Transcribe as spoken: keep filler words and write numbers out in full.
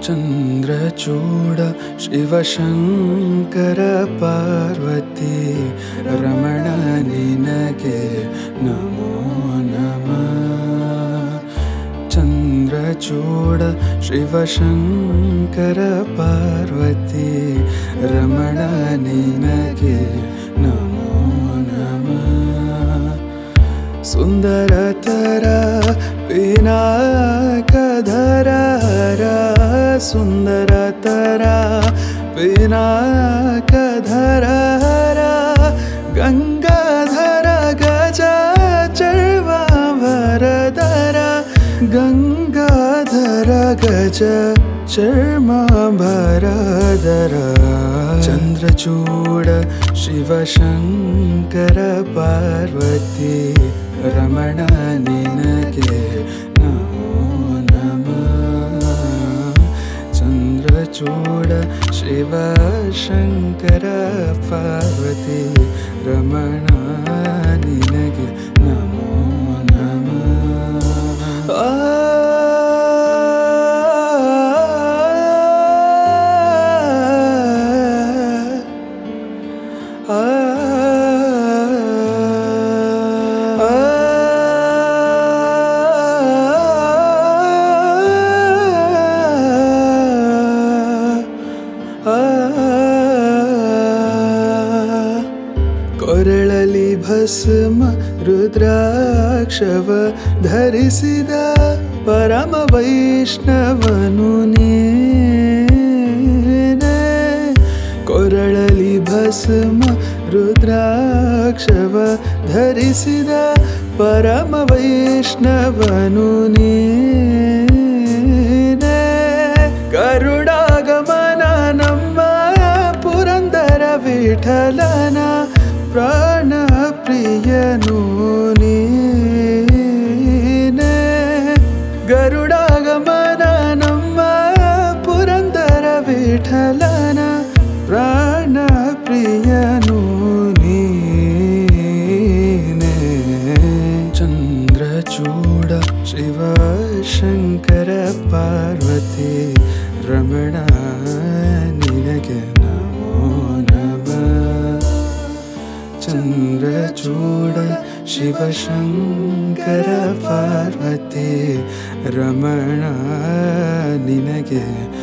ಚಂದ್ರಚೂಡ ಶಿವಶಂಕರ ಪಾರ್ವತಿ ರಮಣ ನಿನಗೆ ನಮೋ ನಮಃ. ಚಂದ್ರಚೂಡ ಶಿವಶಂಕರ ಪಾರ್ವತಿ ರಮಣ ನಿನಗೆ ನಮೋ ನಮಃ. ಸುಂದರತರ ಪಿನಾಕಧರ ಸುಂದರತರ ಪಿನಾಕಧರ ಗಂಗಾಧರ ಗಜ ಚರ್ಮಾಭರಧರ ಗಂಗಾಧರ ಗಜ ಚರ್ಮಾಭರಧರ. ಚಂದ್ರಚೂಡ ಶಿವಶಂಕರ ಪಾರ್ವತಿ ರಮಣ ನಿನಗೆ ನಮೋ ನಮಃ. ಚಂದ್ರಚೂಡ ಶಿವಶಂಕರ ಪಾರ್ವತಿ ರಮಣ ನಿನಗೆ ನಮೋ ನಮಃ. ಆ ಕೊರಳಲಿ ಭಸ್ಮ ರುದ್ರಾಕ್ಷವ ಧರಿಸಿದ ಪರಮ ವೈಷ್ಣವನು ನೀನೇ. ಕೊರಳಲಿ ಭಸ್ಮ ರುದ್ರಾಕ್ಷವ ಧರಿಸಿದ ಪರಮ ವೈಷ್ಣವನು ನೀನೇ. ಗರುಡಾಗಮನ ನಮ್ಮ ಪುರಂದರ ವಿಠಲನ ಪ್ರಾಣ ಪ್ರಿಯನು ನೀನೇ. ಗರುಡಾಗಮನ ನಮ್ಮ ಪುರಂದರ ವಿಠಲನ ಪ್ರಾಣ ಪ್ರಿಯನು ನೀನೇ. ಚಂದ್ರಚೂಡ ಶಿವಶಂಕರ ಪಾರ್ವತಿ ರಮಣ ನಿನಗೆ ನಮೋ ನಮಃ. ಚಂದ್ರಚೂಡ ಶಿವಶಂಕರ ಪಾರ್ವತಿ ರಮಣ ನಿನಗೆ